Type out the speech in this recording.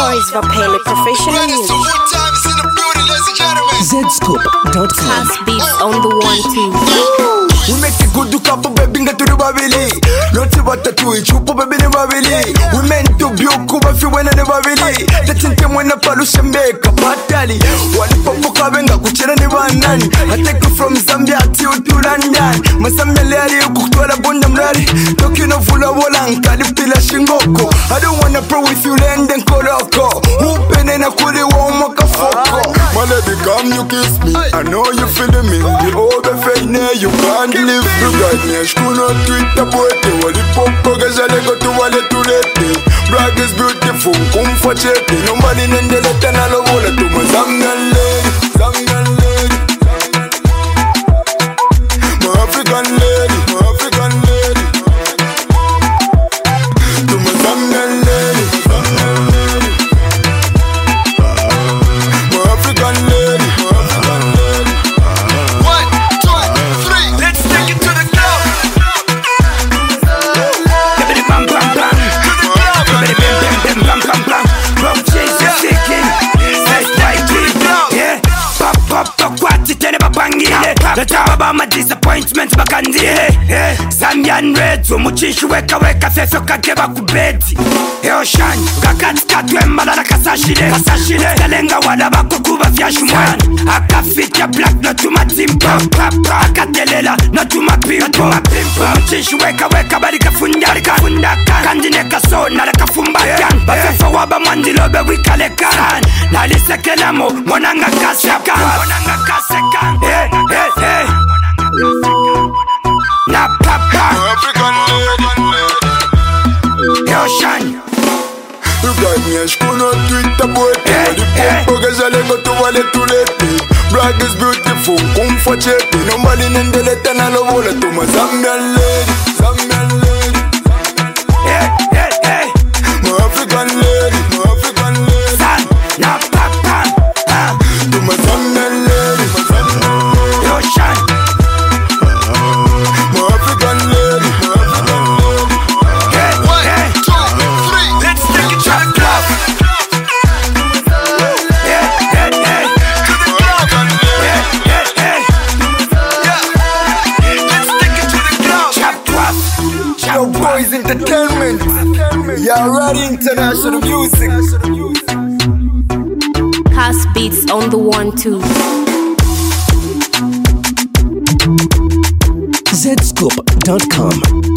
Boys Vapele Professional Music. Zscoop.com. Cast beats on the 1, 2. We make the good look up, baby, get to the babili. Not about the two, chupo, baby, the babili. We meant to be a kuba, if you went in the babili. That's in them when the pollution make a batali. One popo kabenga, kuchera ni banani. I take you from Zambia to London. Masamba lari, ukuktola bunda mrari. Talking of Vula Wolanka, the pila shingoko. I don't wanna pro with you, land and koroko. Open and a kuri womaka foko. My lady, come, you kiss me. I know you feeling me. The over fame, you can't live. You got me, I should not tweet about it. What the pop, cause I go to wallet to let me. Brag is beautiful, come for chatting. Nobody in the letter, and I love all to my Zambian lady, Zambian lady. My African lady, my African lady. To my Zambian lady, Zambian lady. My African lady, my African lady. 1, 2, 3, let's take it to the club. Give me the bam bam bam. Give me the bam bam bam bam bam bam. Rock Jesus shaking. Let's fight it. Yeah. Pop pop pop. What it tell about bangile? The talk about my disappointments bakandile. Zambian red. Umuchishu weka weka fefe kakeba kubeti. Ocean. Kakati katwe na kasashile. Kasashile. Kalenga wala bakukuba vyashu mwana. Akafika black na tuma timpa. Akatelela na tuma pimpo. Umuchishu weka weka barika funda. Kandine kaso na kafumba yan. Bafefa waba mandilobe wikaleka. Nalisekelamo monanga kaseka. Monanga kaseka. Hey hey hey. Na papa. African lady. Ocean. You got me, I should not tweet about it. What the pop, cause I go to wallet to let me. Brag is beautiful, come for chatting. Nobody in the letter, and I love all to my Zambian lady, Zambian lady. Hey hey hey. My African lady, my African lady. San. Na papa. To my Zambian lady, my Zambian lady. Ocean. My African lady, my African lady. Hey 1, hey. 2, 3, let's take it to the club. Hey hey hey. To the club. Hey hey hey. Yeah. Let's take it to the club. Chap twap. Yo, boys entertainment. Y'all ready? International music. Cast beats on the 1, 2. Zscoop.com.